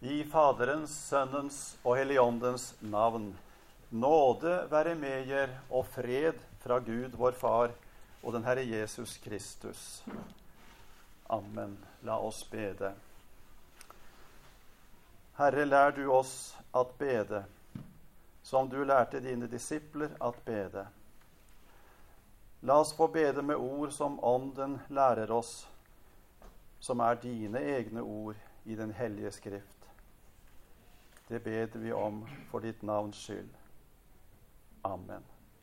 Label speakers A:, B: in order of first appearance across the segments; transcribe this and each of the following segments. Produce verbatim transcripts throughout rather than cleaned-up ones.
A: I Faderens, Sønnens og Helligåndens navn. Nåde være med jer og fred fra Gud vår Far og den Herre Jesus Kristus. Amen. La oss bede. Herre, lær du oss at bede, som du lærte dine disipler at bede. La oss få bede med ord som Ånden lærer oss, som er dine egne ord i den hellige skrift. Det beder vi om for ditt navns skyld. Amen.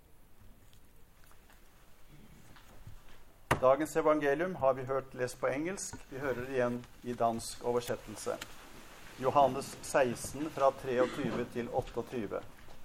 A: Dagens evangelium har vi hørt lest på engelsk. Vi hører det igjen i dansk oversettelse. Johannes seksten fra treogtyve til otteogtyve.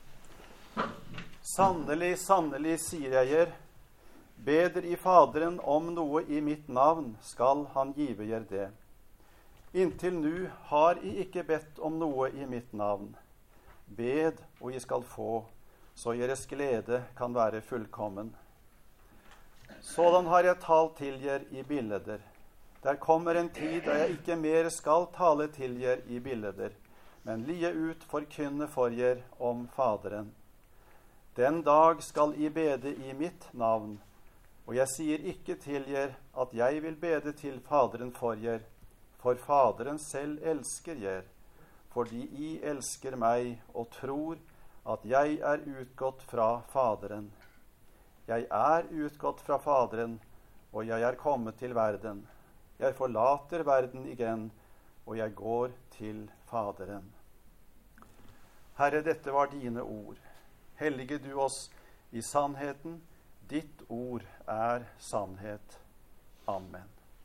A: Sannelig, sannelig, sier jeg jer, beder i Faderen om noe i mitt navn, skal han give jer det. Inntil nu har I ikke bedt om noe i mitt navn. Bed, og I skal få, så deres glede kan være fullkommen. Sådan har jeg talt til jer i billeder. Der kommer en tid da jeg ikke mer skal tale til jer i billeder, men lie ut forkynne for jer om Faderen. Den dag skal I bede i mitt navn, og jeg sier ikke til jer at jeg vil bede til Faderen for jer, for Faderen selv elsker jer, fordi I elsker meg og tror at jeg er utgått fra Faderen. Jeg er utgått fra Faderen, og jeg er kommet til verden. Jeg forlater verden igjen, og jeg går til Faderen. Herre, dette var dine ord. Hellige du oss i sannheten. Ditt ord er sannhet. Amen.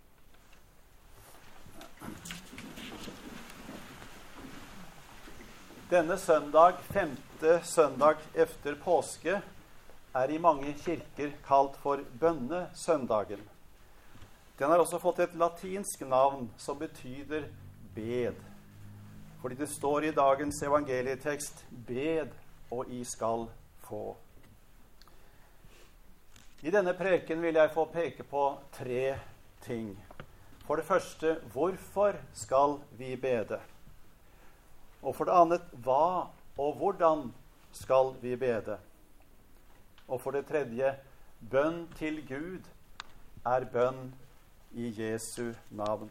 A: Denne søndag, femte søndag efter påske, er i mange kirker kalt for bønnesøndagen. Den har også fått et latinsk navn som betyder bed, fordi det står i dagens evangelietekst, bed, og I skal få. I denne preken vil jeg få peke på tre ting. For det første, hvorfor skal vi bede? Og for det andre, hva og hvordan skal vi bede? Og for det tredje, bønn til Gud er bønn i Jesu navn.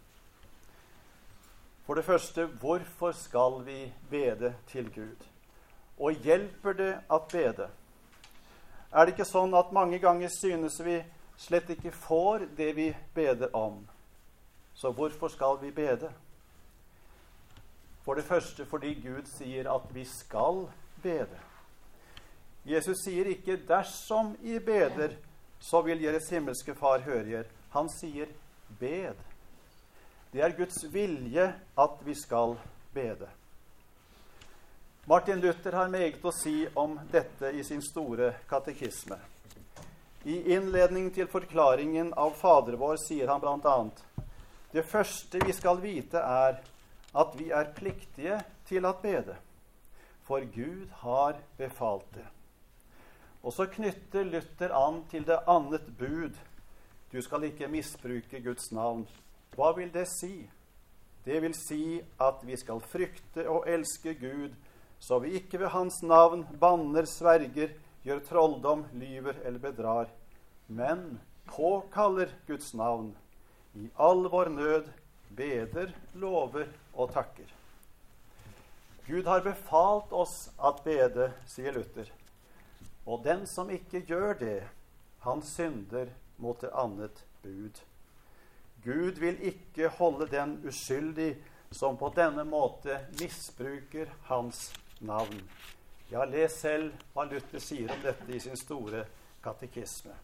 A: For det første, hvorfor skal vi bede til Gud? Og hjelper det at bede? Er det ikke sånn at mange ganger synes vi slett ikke får det vi beder om? Så hvorfor skal vi bede? For det første fordi Gud sier at vi skal bede. Jesus sier ikke, dersom I beder, så vil deres himmelske far høre jer. Han sier, bed. Det er Guds vilje at vi skal bede. Martin Luther har meget å si om dette i sin store katekisme. I innledning til forklaringen av Fader vår sier han blant annet, det første vi skal vite er at vi er pliktige til at bede, for Gud har befalt det. Og så knytter Luther an til det annet bud. Du skal ikke misbruke Guds navn. Hva vil det si? Det vil si at vi skal frykte og elske Gud, så vi ikke ved hans navn banner, sverger, gjør trolldom, lyver eller bedrar, men påkaller Guds navn, i all vår nød, beder, lover og takker. Gud har befalt oss at bede, sier Luther. Og den som ikke gjør det, han synder mot det annet bud. Gud vil ikke holde den uskyldig som på denne måte misbruker hans navn. Ja, les selv hva Luther sier om dette i sin store katekisme.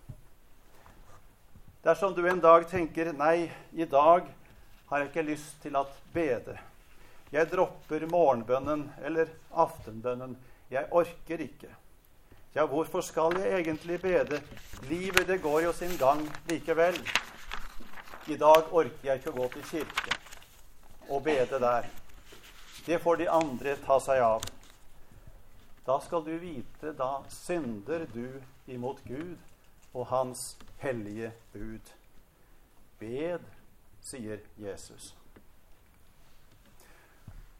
A: Dersom du en dag tenker, nei, i dag har jeg ikke lyst til at bede. Jeg dropper morgenbønnen eller aftenbønnen. Jeg orker ikke. Ja, hvorfor skal jeg egentlig bede? Livet, det går jo sin gang likevel. I dag orker jeg ikke å gå til kirke og bede der. Det får de andre ta seg av. Da skal du vite, da synder du imot Gud og hans hellige bud. Bed, sier Jesus.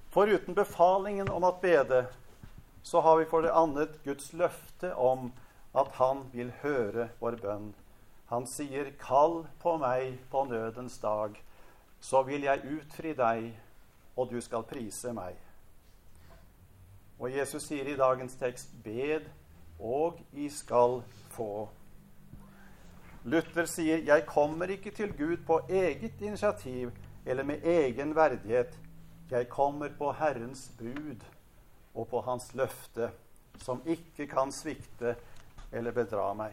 A: Foruten befalingen om at bede, så har vi for det annet Guds løfte om at han vil høre vår bønn. Han sier, kall på meg på nødens dag, så vil jeg utfri deg, og du skal prise meg. Og Jesus sier i dagens tekst, bed, og I skal få. Luther sier, jeg kommer ikke til Gud på eget initiativ, eller med egen verdighet. Jeg kommer på Herrens bud, og på hans løfte, som ikke kan svikte eller bedra meg.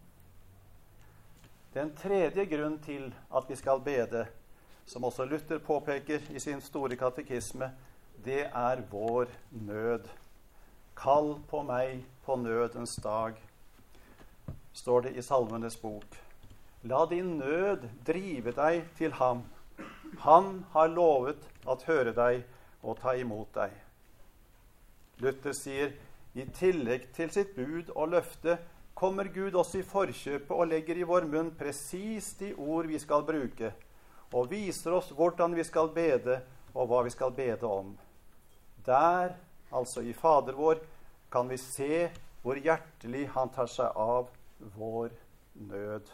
A: Den tredje grunn til at vi skal bede, som også Luther påpeker i sin store katekisme, det er vår nød. Kall på meg på nødens dag, står det i Salmenes bok. La din nød drive deg til ham. Han har lovet at høre deg og ta imot deg. Luther sier, i tillegg til sitt bud og løfte, kommer Gud også i forkjøpet og legger i vår munn presis de ord vi skal bruke, og viser oss hvordan vi skal bede og hva vi skal bede om. Der, altså i Fader vår, kan vi se hvor hjertelig han tar seg av vår nød.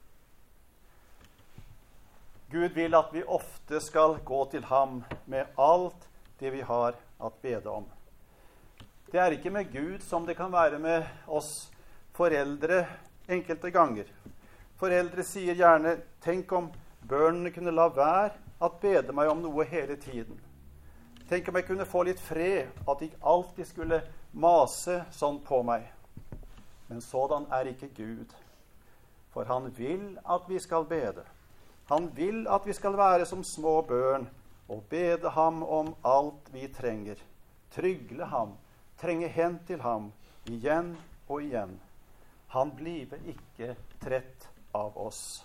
A: Gud vil at vi ofte skal gå til ham med alt det vi har at bede om. Det er ikke med Gud som det kan være med oss foreldre enkelte ganger. Foreldre sier gjerne, tenk om børnene kunne la være at bede meg om noe hele tiden. Tenk om jeg kunne få litt fred, at de ikke alltid skulle mase sånn på meg. Men sådan er ikke Gud. For han vil at vi skal bede. Han vil at vi skal være som små børn og bede ham om alt vi trenger. Trygle ham, trenge hen til ham, igjen og igjen. Han bliver ikke trett av oss.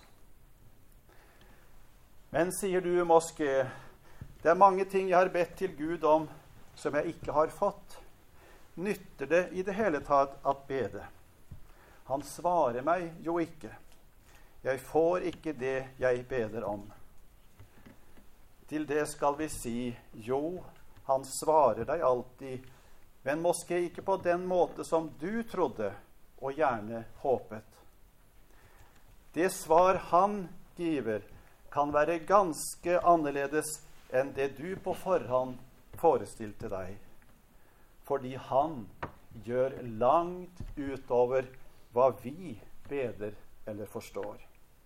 A: Men, sier du måske, det er mange ting jeg har bedt til Gud om som jeg ikke har fått. Nytter det i det hele tatt at bede? Han svarer meg jo ikke. Jeg får ikke det jeg beder om. Til det skal vi si, jo, han svarer deg alltid, men måske ikke på den måte som du trodde og gjerne håpet. Det svar han giver kan være ganske annerledes enn det du på forhånd forestilte deg. Fordi han gjør langt utover hva vi beder eller forstår.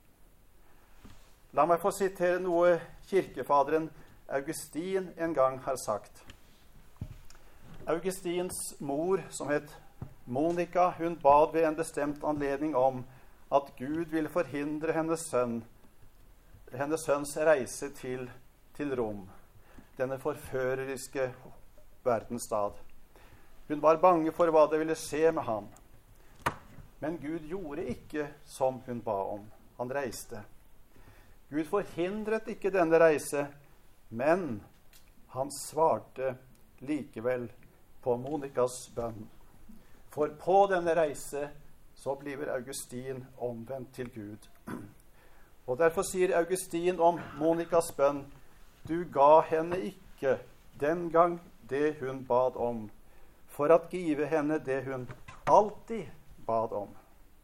A: La meg få sitere noe kirkefaderen Augustin en gang har sagt. Augustins mor, som het Monica, hun bad ved en bestemt anledning om at Gud ville forhindre hennes sønn, hennes sønns reise til, til Rom, denne forføreriske verdensstad. Hun var bange for hva det ville skje med ham. Men Gud gjorde ikke som hun ba om. Han reiste. Gud forhindret ikke denne reise, men han svarte likevel på Monicas bønn. For på denne reise så blir Augustin omvendt til Gud. Og derfor sier Augustin om Monicas bønn, du ga henne ikke den gang det hun bad om, for at give henne det hun alltid bad om.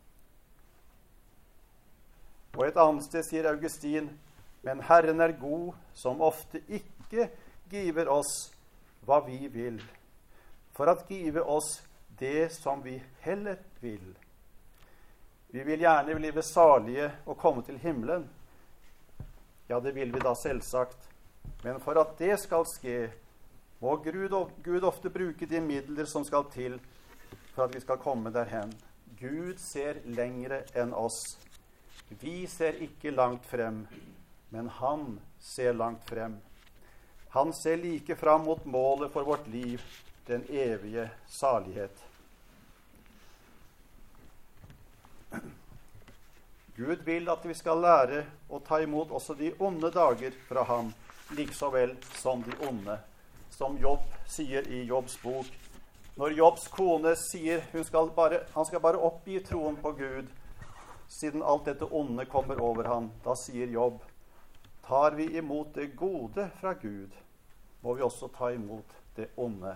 A: Og et annet sted sier Augustin, men Herren er god, som ofte ikke giver oss hva vi vil, for at give oss det som vi heller vil. Vi vil gjerne bli salige og komme til himmelen. Ja, det vil vi da selvsagt. Men for at det skal ske, må Gud, Gud ofte bruke de midler som skal til for at vi skal komme derhen. Gud ser lengre enn oss. Vi ser ikke langt frem, men han ser langt frem. Han ser like fram mot målet for vårt liv, den evige salighet. Gud vil at vi skal lære å ta imot også de onde dager fra ham, like vel som de onde. Som Jobb sier i Jobbs bok. Når Jobbs kone sier hun skal bare, han skal bare oppgi troen på Gud, siden alt dette onde kommer over ham, da sier Jobb, tar vi imot det gode fra Gud, må vi også ta imot det onde.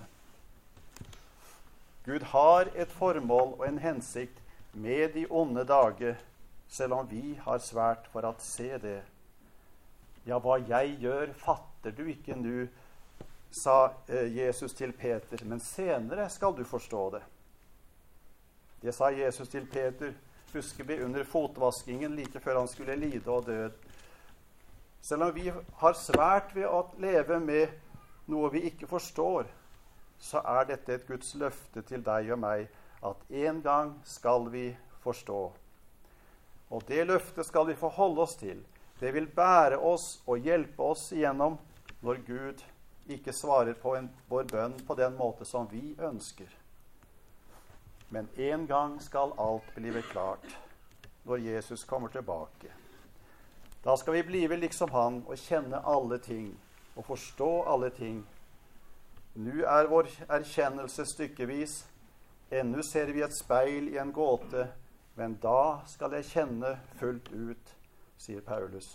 A: Gud har et formål og en hensikt med de onde dager, selv om vi har svært for å se det. Ja, hva jeg gjør, fatter du ikke nå, sa Jesus til Peter, men senere skal du forstå det. Det sa Jesus til Peter, husker vi, under fotvaskingen like før han skulle lide og død. Selv om vi har svært ved å leve med noe vi ikke forstår, så er dette et Guds løfte til deg og meg, at en gang skal vi forstå. Og det løftet skal vi få holde oss til. Det vil bære oss og hjelpe oss igjennom når Gud ikke svarer på en, vår bønn på den måte som vi ønsker. Men en gang skal alt blive klart når Jesus kommer tilbake. Da skal vi blive liksom han og kjenne alle ting og forstå alle ting. Nå er vår erkjennelse stykkevis. Ennå ser vi et speil i en gåte, men da skal jeg kjenne fullt ut, sier Paulus.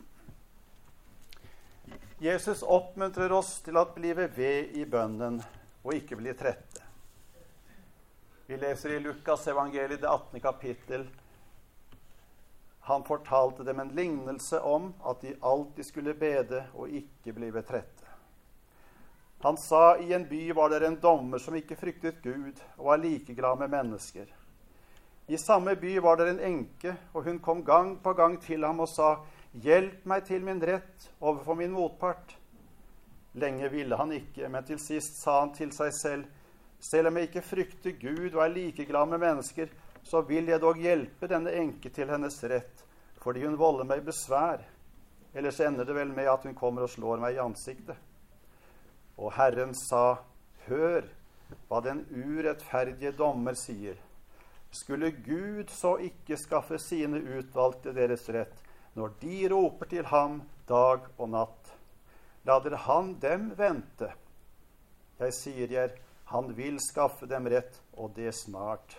A: Jesus oppmuntrer oss til å blive ved i bønnen og ikke bli trette. Vi leser i Lukas evangeliet, det attende kapittel. Han fortalte dem en lignelse om at de alltid skulle bede og ikke blive trette. Han sa, i en by var det en dommer som ikke fryktet Gud og var likeglad med mennesker. I samme by var det en enke, og hun kom gang på gang til ham og sa, hjelp meg til min rett overfor min motpart. Lenge ville han ikke, men til sist sa han til seg selv, selv om jeg ikke frykter Gud og er likeglad med mennesker, så vil jeg dog hjelpe denne enke til hennes rett, fordi hun volder meg besvær. Ellers ender det vel med at hun kommer og slår meg i ansiktet. Og Herren sa, hør hva den urettferdige dommer sier. Skulle Gud så ikke skaffe sine utvalgte deres rett, når de roper til ham dag og natt? Lader han dem vente? Jeg sier jer, han vil skaffe dem rett, og det snart.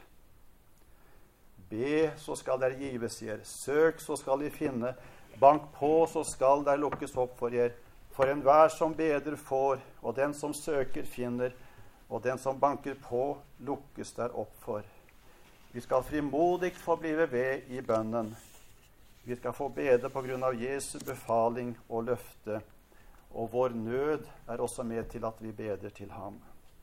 A: Be, så skal der gives jer. Søk, så skal de finne. Bank på, så skal der lukkes opp for jer. For enhver som beder får, og den som søker finner, og den som banker på, lukkes der opp for. Vi skal frimodigt få blive ved i bønnen. Vi skal få bede på grunn av Jesu befaling og løfte, og vår nød er også med til at vi beder til ham.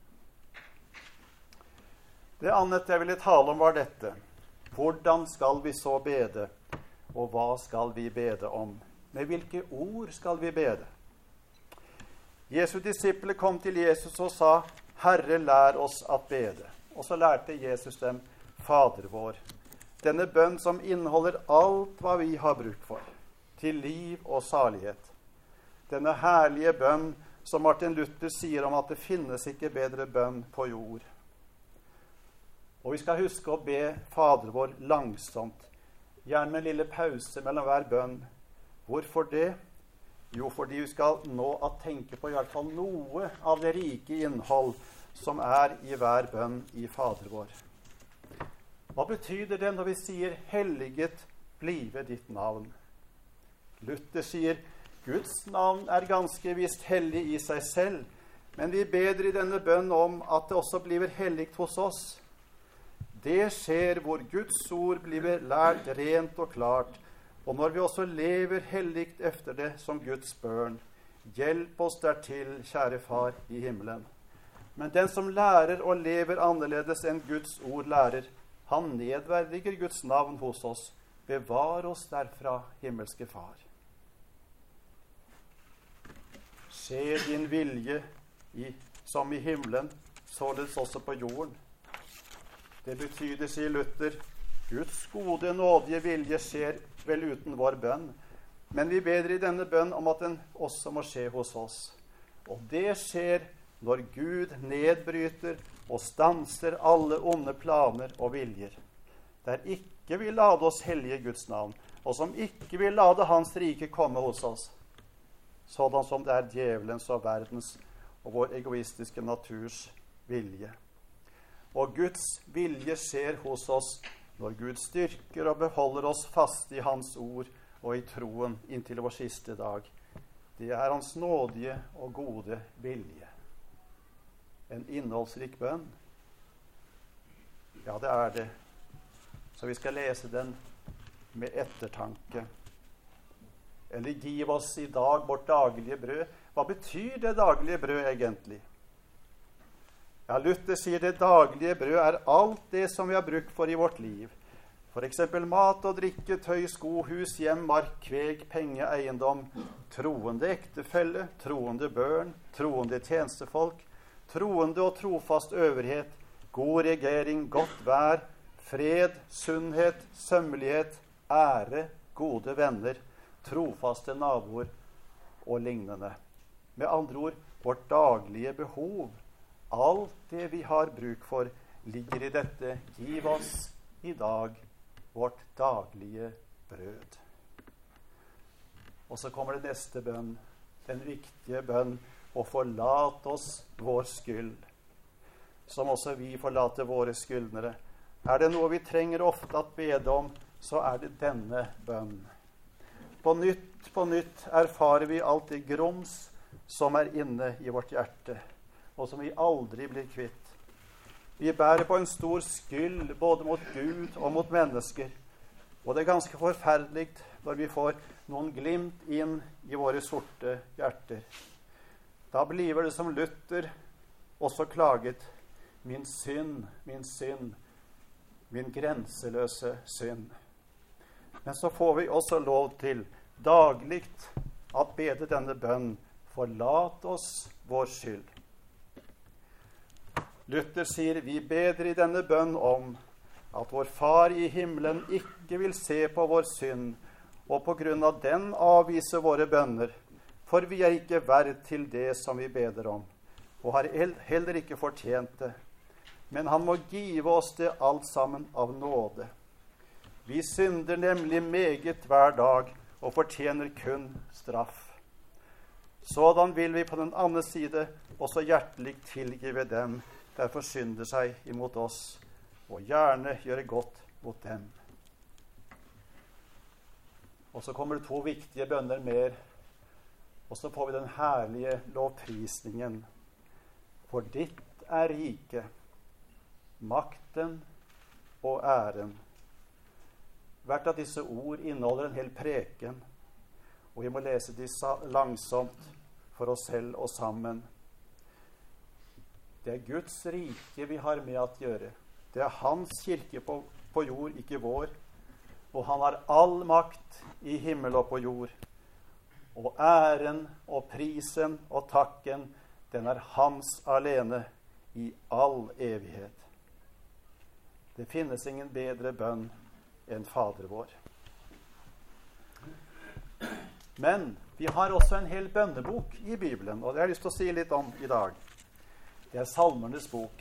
A: Det annet jeg ville tale om var dette. Hvordan skal vi så bede, og hva skal vi bede om? Med hvilke ord skal vi bede? Jesu disipler kom til Jesus og sa, Herre, lær oss at bede. Og så lærte Jesus dem, Fader vår. Denne bønn som inneholder alt hva vi har bruk for, til liv og salighet. Denne herlige bønn som Martin Luther sier om at det finnes ikke bedre bønn på jord. Og vi skal huske å be Fader vår langsomt, gjerne med en lille pause mellom hver bønn. Hvorfor det? Jo, fordi vi skal nå å tenke på i hvert fall noe av det rike innhold som er i hver bønn i Fader vår. Hva betyr det når vi sier helliget blive ditt navn? Luther sier Guds navn er ganske visst hellig i seg selv, men vi beder i denne bønn om at det også blir helligt hos oss. Det skjer hvor Guds ord blir lært rent og klart, og når vi også lever helligt efter det som Guds børn. Hjelp oss dertil, kjære Far i himmelen. Men den som lærer og lever annerledes enn Guds ord lærer, han nedverdiger Guds navn hos oss. Bevar oss derfra, himmelske Far. Skje din vilje i, som i himmelen, således også på jorden. Det betyr, det sier Luther, Guds gode, nådige vilje skjer vel uten vår bønn, men vi beder i denne bønn om at den også må skje hos oss. Og det skjer når Gud nedbryter og stanser alle onde planer og viljer, der ikke vil lade oss hellige Guds navn, og som ikke vil lade hans rike komme hos oss, sådan som det er djevelens og verdens og vår egoistiske naturs vilje. Og Guds vilje skjer hos oss når Gud styrker og beholder oss fast i hans ord og i troen inntil vår siste dag. det er hans nådige og gode vilje. En innholdsrik bønn. Ja, det er det. Så vi skal lese den med ettertanke. Eller giv oss i dag vårt daglige brød. Hva betyr det daglige brød egentlig? Ja, Luther sier det daglige brød er alt det som vi har brukt for i vårt liv. For eksempel mat og drikke, tøy, sko, hus, hjem, mark, kveg, penge, eiendom, troende ektefelle, troende børn, troende tjenestefolk, troende og trofast øvrighet, god regering, godt vær, fred, sunnhet, sømmelighet, ære, gode venner, trofaste naboer og lignende. Med andre ord, vårt daglige behov, alt det vi har bruk for, ligger i dette. Giv oss i dag vårt daglige brød. Og så kommer det neste bønn, den viktige bønn, og forlat oss vår skyld, som også vi forlater våre skyldnere. Er det noe vi trenger ofte at bede om, så er det denne bønn. På nytt, på nytt erfarer vi alt det grums som er inne i vårt hjerte, og som vi aldri blir kvitt. Vi bærer på en stor skyld både mot Gud og mot mennesker, og det er ganske forferdelig når vi får noen glimt inn i våre sorte hjerter. Da bliver det som Luther også klaget, min synd, min synd, min grenseløse synd. Men så får vi også lov til dagligt at bede denne bønn, forlat oss vår skyld. Luther sier, vi beder i denne bønn om at vår Far i himmelen ikke vil se på vår synd, og på grunn av den avvise våre bønner, for vi er ikke verd til det som vi beder om, og har heller ikke fortjent det. Men han må give oss det alt sammen av nåde. Vi synder nemlig meget hver dag, og fortjener kun straff. Sådan vil vi på den andre side også hjertelig tilgive dem, der forsynder seg imot oss, og gjerne gjøre godt mot dem. Og så kommer det to viktige bønner mer, og så får vi den herlige lovprisningen. For ditt er rike, makten og æren. Hvert av disse ord inneholder en hel preken, og vi må lese de langsomt for oss selv og sammen. Det er Guds rike vi har med å gjøre. Det er hans kirke på, på jord, ikke vår. Og han har all makt i himmel og på jord. Og æren og prisen og takken, den er hans alene i all evighet. Det finnes ingen bedre bønn enn Fader vår. Men vi har også en hel bønnebok i Bibelen, og det har jeg lyst til å si litt om i dag. Det er Salmernes bok.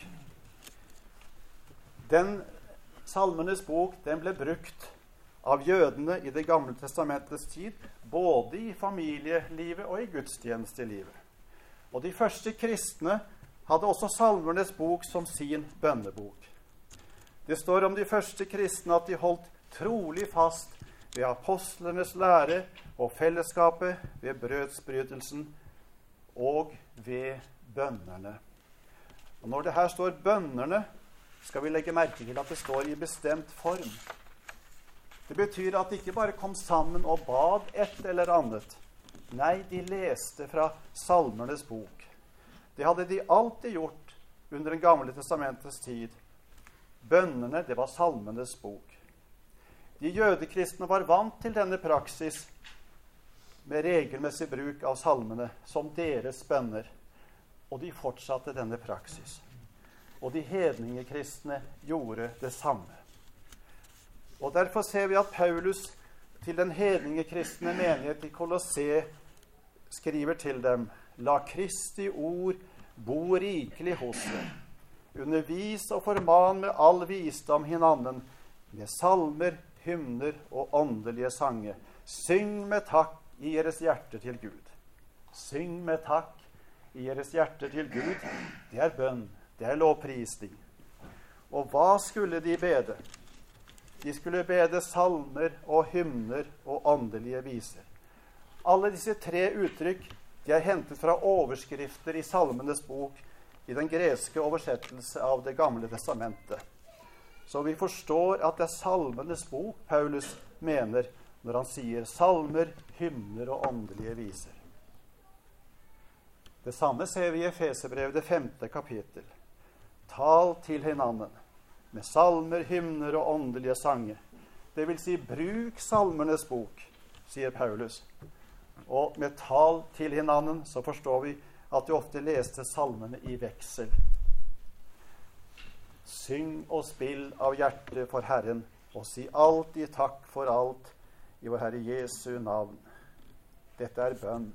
A: Den Salmernes bok, den ble brukt av jødene i Det gamle testamentets tid, både i familielivet og i gudstjenestelivet. Og de første kristne hadde også Salmernes bok som sin bønnebok. Det står om de første kristne at de holdt trolig fast ved apostlenes lære og fellesskapet, ved brødsbrytelsen og ved bønnerne. Og når det her står bønnerne, skal vi legge merke til at det står i bestemt form. Det betyr at de ikke bare kom sammen og bad et eller annet. Nei, de leste fra Salmernes bok. Det hadde de alltid gjort under Den gamle testamentets tid. Bønnene, det var Salmenes bok. De jødekristne var vant til denne praksis med regelmessig bruk av salmene som deres bønner, og de fortsatte denne praksis. Og de hedningekristne gjorde det samme. Og derfor ser vi at Paulus til den hedningekristne menighet i Kolosse skriver til dem: La Kristi ord bo rikelig hos dere. Undervis og forman med all visdom hinanden, med salmer, hymner og åndelige sange. Syng med takk i deres hjerte til Gud. Syng med takk i deres hjerte til Gud. Det er bønn, det er lovprisning. Og hva skulle de bede? De skulle bede salmer og hymner og åndelige viser. Alle disse tre uttrykk de er hentet fra overskrifter i Salmenes bok i den greske oversettelse av Det gamle testamentet. Så vi forstår at det er Salmenes bok Paulus mener når han sier salmer, hymner og åndelige viser. Det samme ser vi i Efeserbrevet det femte kapittel. Tal til hverandre med salmer, hymner og åndelige sanger. Det vil si bruk salmernes bok, sier Paulus. Og med tal til hverandre så forstår vi at de ofte leste salmene i veksel. Syng og spill av hjertet for Herren, og si alltid takk for alt i vår Herre Jesu navn. Dette er bønn.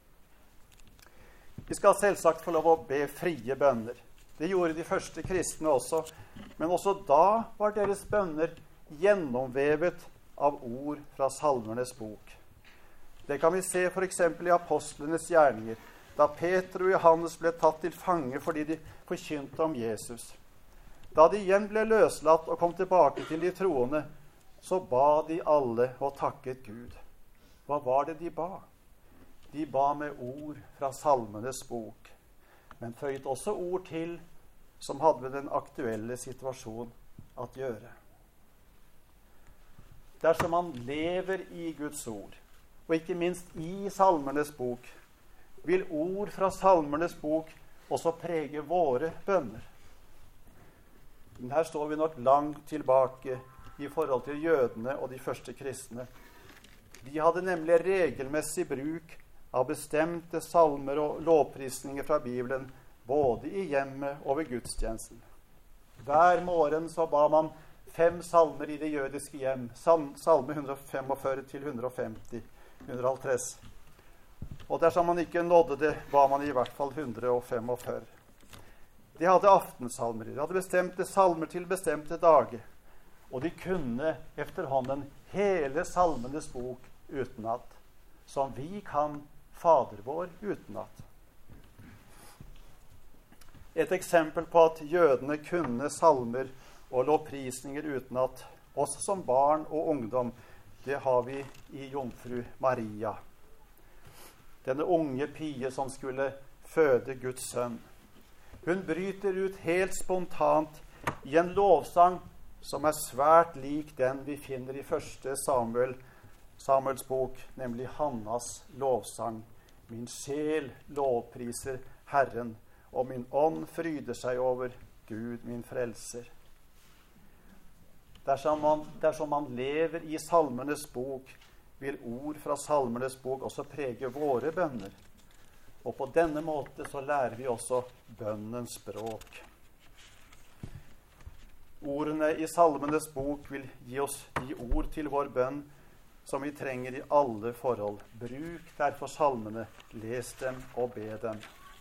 A: Vi skal selvsagt få lov å be frie bønner. Det gjorde de første kristne også, men også da var deres bønner gjennomvevet av ord fra salmernes bok. Det kan vi se for eksempel i apostlenes gjerninger, da Peter og Johannes ble tatt til fange fordi de forkynte om Jesus. Da de igjen ble løslatt og kom tilbake til de troende, så ba de alle og takket Gud. Hva var det de ba? De ba med ord fra salmenes bok, men føyet også ord til som hadde med den aktuelle situasjonen å gjøre. Dersom man lever i Guds ord, og ikke minst i salmernes bok, vil ord fra salmernes bok også prege våre bønner. Men her står vi nok langt tilbake i forhold til jødene og de første kristne. De hadde nemlig regelmessig bruk av bestemte salmer og lovprisninger fra Bibelen, både i hjemmet og ved gudstjenesten. Hver morgen så ba man fem salmer i det jødiske hjem, salme hundre femogfyrre til hundre femti, hundre halvtreds. Og dersom man ikke nådde det, ba man i hvert fall hundre femogfyrre. De hadde aftensalmer, de hadde bestemte salmer til bestemte dager, og de kunne efterhånden hele salmenes bok utenat, som vi kan Fader vår utenat. Et eksempel på at jødene kunne salmer og lovprisninger utenat, også som barn og ungdom, det har vi i jomfru Maria. Denne unge pige som skulle føde Guds sønn. Hun bryter ut helt spontant i en lovsang som er svært lik den vi finner i første Samuel, Samuels bok, nemlig Hannas lovsang. Min sjel lovpriser Herren, og min ånd fryder seg over Gud, min frelser. Dersom man, dersom man lever i salmernes bok, vil ord fra salmernes bok også prege våre bønner. Og på denne måte så lærer vi også bønnens språk. Ordene i salmenes bok vil gi oss de ord til vår bønn som vi trenger i alle forhold. Bruk derfor salmene, les dem og be dem.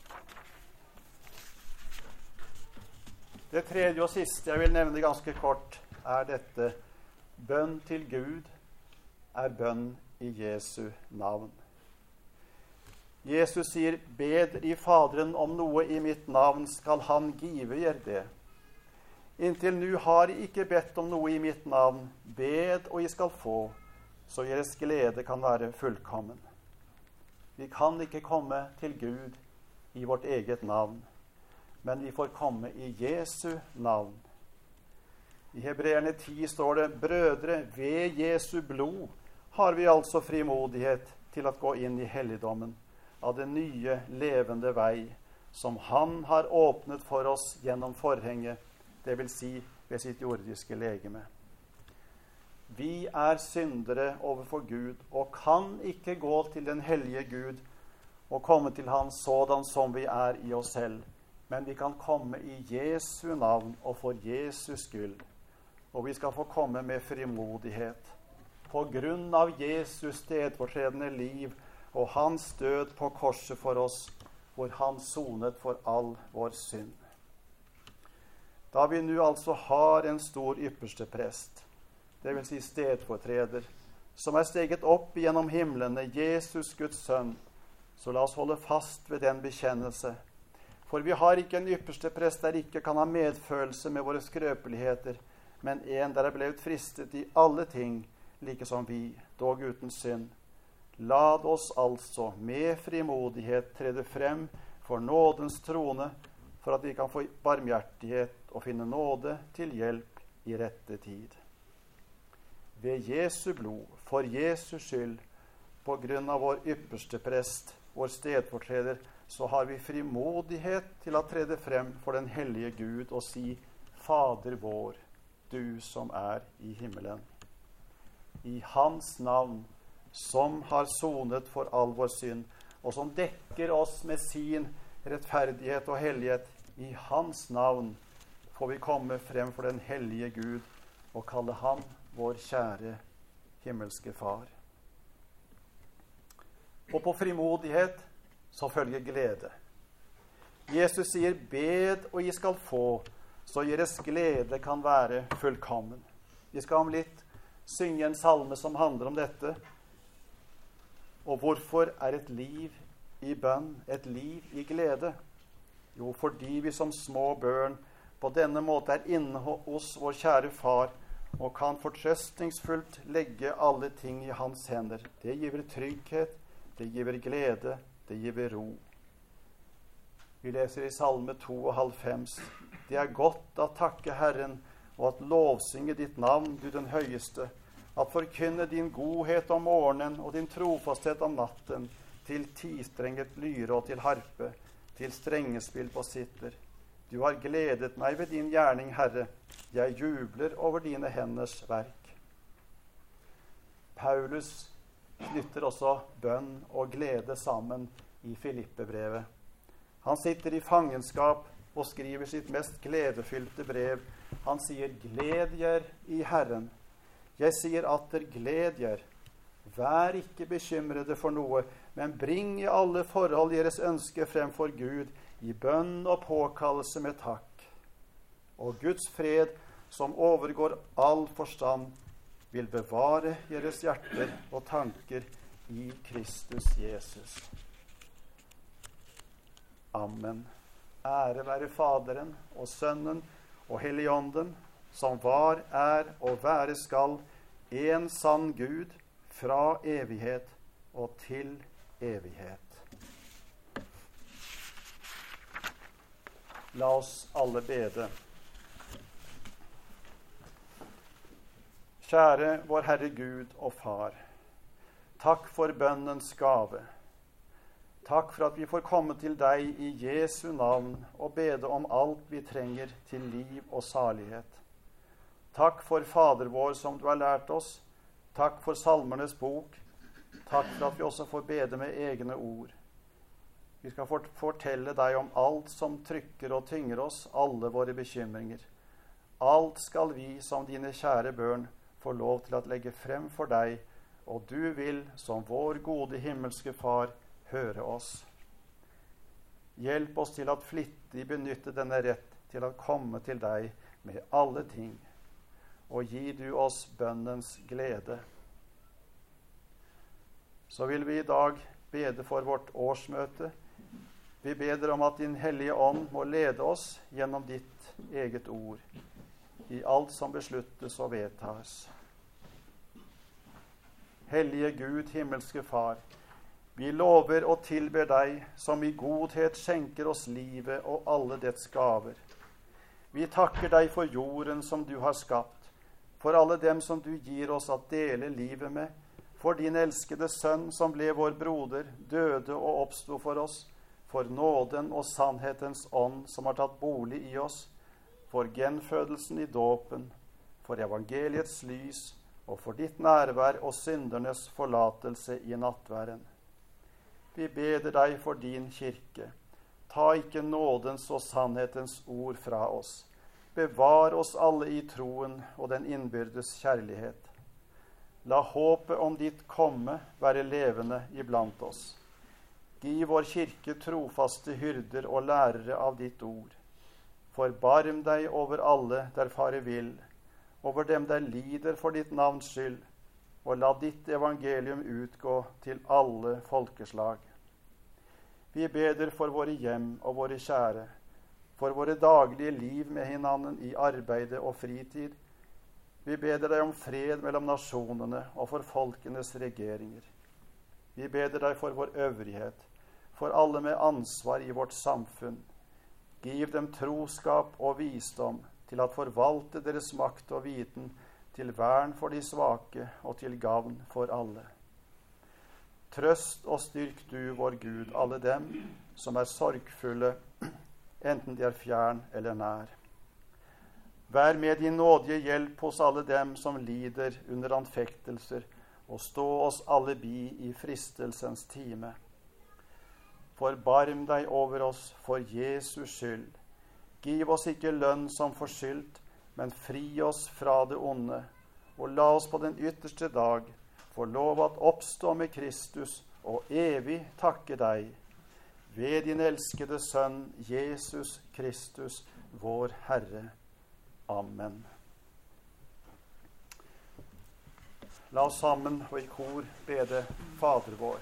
A: Det tredje og siste jeg vil nevne ganske kort, er dette: bønn til Gud er bønn i Jesu navn. Jesus sier: bed i Faderen om noe i mitt navn, skal han give jer det. Inntil nu har I ikke bedt om noe i mitt navn, bed og I skal få, så deres glede kan være fullkommen. Vi kan ikke komme til Gud i vårt eget navn, men vi får komme i Jesu navn. I Hebreerne ti står det: brødre, ved Jesu blod har vi altså frimodighet til å gå inn i helligdommen av den nye, levende vei, som han har åpnet for oss gjennom forhenget, det vil si ved sitt jordiske legeme. Vi er syndere overfor Gud, og kan ikke gå til den hellige Gud og komme til han sådan som vi er i oss selv, men vi kan komme i Jesu navn og for Jesus skyld. Og vi skal få komme med frimodighet. På grunn av Jesus stedfortredende liv og hans død på korset for oss, hvor han sonet for all vår synd. Da vi nå altså har en stor ypperste prest, det vil si stedfortreder, som er steget opp gjennom himlene, Jesus Guds sønn, så la oss holde fast ved den bekjennelse. For vi har ikke en ypperste prest der ikke kan ha medfølelse med våre skrøpeligheter, men en der er blevet fristet i alle ting, like som vi, dog uten synd. Lad oss altså med frimodighet trede frem for nådens trone, for at vi kan få barmhjertighet og finne nåde til hjelp i rette tid. Ved Jesu blod, for Jesus skyld, på grunn av vår ypperste prest, vår stedfortreder, så har vi frimodighet til å trede frem for den hellige Gud og si: Fader vår, du som er i himmelen. I hans navn, som har sonet for all vår synd, og som dekker oss med sin rettferdighet og hellighet, i hans navn får vi komme frem for den hellige Gud og kalle ham vår kjære himmelske far. Og på frimodighet så følger glede. Jesus sier: bed og I skal få, så deres glede kan være fullkommen. Vi skal om litt synge en salme som handler om dette. Og hvorfor er et liv i bønn et liv i glede? Jo, fordi vi som små børn på denne måte er inne hos vår kjære far og kan fortrøstningsfullt legge alle ting i hans hender. Det giver trygghet, det giver glede, det giver ro. Vi leser i salme tooghalvfems: det er godt å takke Herren og at lovsynge ditt navn, du den høyeste, at forkynne din godhet om morgenen og din trofasthet om natten, til tistrenget lyre og til harpe, til strengespill på sitter. Du har gledet meg ved din gjerning, Herre. Jeg jubler over dine henders verk. Paulus knytter også bønn og glede sammen i Filippe-brevet. Han sitter i fangenskap og skriver sitt mest gledefylte brev. Han sier: gled dere i Herren. Jeg sier atter, gled dere. Vær ikke bekymrede for noe, men bring i alle forhold deres ønske fremfor Gud, i bønn og påkallelse med takk. Og Guds fred, som overgår all forstand, vil bevare deres hjerter og tanker i Kristus Jesus. Amen. Ære være Faderen og Sønnen og Helligånden, som var, er og være skal, en sann Gud, fra evighet og til evighet. La oss alle bede. Kjære vår Herre Gud og Far, takk for bønnens gave. Takk for at vi får komme til deg i Jesu navn og bede om alt vi trenger til liv og salighet. Takk for Fader vår som du har lært oss. Takk for salmernes bok. Takk for at vi også får bede med egne ord. Vi skal fortelle deg om alt som trykker og tynger oss, alle våre bekymringer. Alt skal vi som dine kjære børn få lov til å legge frem for deg, og du vil, som vår gode himmelske Far, høre oss. Hjelp oss til at flittig benytte denne rett til å komme til deg med alle ting, og gi du oss bønnens glede. Så vil vi i dag bede for vårt årsmøte. Vi beder om at din hellige ånd må lede oss gjennom ditt eget ord, i alt som besluttes og vedtas. Hellige Gud, himmelske Far, vi lover og tilber deg, som i godhet skjenker oss livet og alle dets gaver. Vi takker deg for jorden som du har skapt, for alle dem som du gir oss at dele livet med, for din elskede sønn som ble vår broder, døde og oppsto for oss, for nåden og sannhetens ånd som har tatt bolig i oss, for gjenfødelsen i dåpen, for evangeliets lys og for ditt nærvær og syndernes forlatelse i nattværen. Vi beder deg for din kirke. Ta ikke nådens og sannhetens ord fra oss. Bevar oss alle i troen og den innbyrdes kjærlighet. La håpet om ditt komme være levende iblant oss. Gi vår kirke trofaste hyrder og lærere av ditt ord. Forbarm deg over alle der fare vil, over dem der lider for ditt navns skyld, og la ditt evangelium utgå til alle folkeslag. Vi beder for våre hjem og våre kjære, for våre daglige liv med hinanden i arbeidet og fritid. Vi beder deg om fred mellom nasjonene og for folkenes regeringer. Vi beder deg for vår øvrighet, for alle med ansvar i vårt samfunn. Giv dem troskap og visdom til at forvalte deres makt og viten, til vern for de svake og til gavn for alle. Trøst og styrk du, vår Gud, alle dem som er sorgfulle, enten de er fjern eller nær. Vær med din nådige hjelp hos alle dem som lider under anfektelser, og stå oss alle bi i fristelsens time. Forbarm deg over oss for Jesus skyld. Giv oss ikke lønn som forskyldt, men fri oss fra det onde, og la oss på den ytterste dag få lov at oppstå med Kristus og evig takke deg, ved din elskede Sønn, Jesus Kristus, vår Herre. Amen. La oss sammen og i kor bede Fader vår.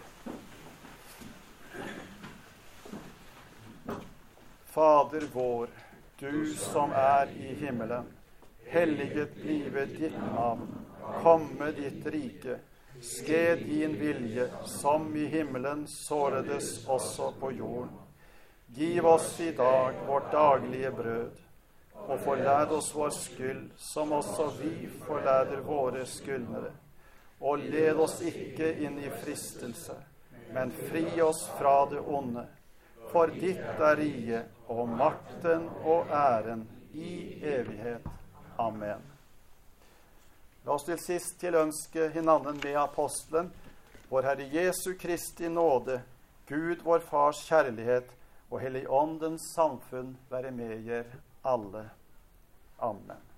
A: Fader vår, du som er i himmelen, helliget blive ditt navn, komme ditt rike, ske din vilje, som i himmelen således også på jorden. Giv oss i dag vårt daglige brød, og forlad oss vår skyld, som også vi forlader våre skyldnere. Og led oss ikke inn i fristelse, men fri oss fra det onde. For ditt er riket, og makten og æren i evighet. Amen. La oss til sist tilønske hinanden med apostelen, vår Herre Jesu Kristi nåde, Gud vår Fars kjærlighet og Helligåndens samfunn være med jer alle. Amen.